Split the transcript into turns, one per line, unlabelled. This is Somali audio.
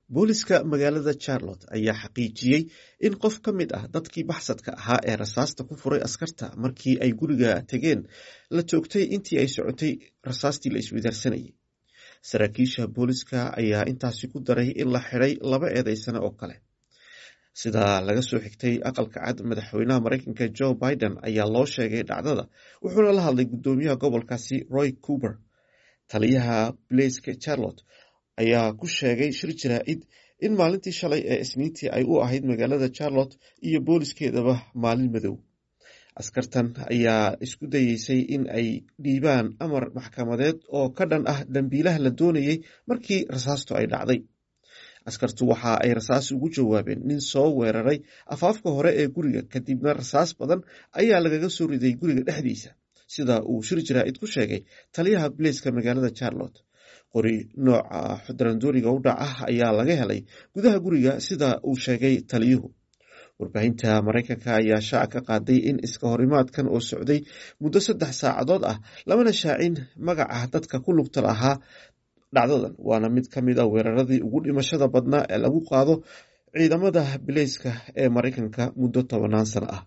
booliska magaalada Charlotte ayaa xaqiijiyey in qof ka mid ah dadkii baxsadka ahaa ee rasaasta ku furay askarta markii ay guriga tageen la toogtay intii ay socotay rasaastii la isweydaarsanayay. Saraakiisha booliska ayaa intaasi ku daray in la xiray 2 eedeysane oo kale. Sida laga soo xigtay aqalka cad, madaxweynaha Mareykanka Joe Biden ayaa loo sheegay dhacdada, wuxuuna la hadlay gudoomiyaha gobolkaasi Roy Cooper. Taliyaha Blaiska Charlotte ayaa ku sheegay shir jaraa'id in maalintii shalay ee Isniintii ay u ahayd magaalada Charlotte iyo booliskeedaba maalin madow. Askartan ayaa isku dayeysay in ay dhiibaan amar maxkamadeed oo ka dhan ah dambiilaha la doonayay markii rasaastu ay dhacday. Askartu waxa ay rasaas ugu jawaabeen nin soo weeraray afaafka hore ee guriga, kadibna rasaas badan ayaa lagaga soo riday guriga dhexdiisa, sida uu shir jaraa'id ku sheegay taliyaha Blaiska magaalada Charlotte. Qori nooca xudrandooriga u dhaca ayaa laga helay gudaha guriga, sida uu sheegay taliyuhu. Warbaahinta Mareykanka ayaa shaaca ka qaaday in iska horimaadkan oo socday muddo 3 saacadood ah lamana shaacin magaca dadka ku lugta lahaa dhacdadan, waana mid ka mid ah weeraradii ugu dhimashada badnaa ee lagu qaado ciidamada Blaiska ee Mareykanka muddo 10 sano ah.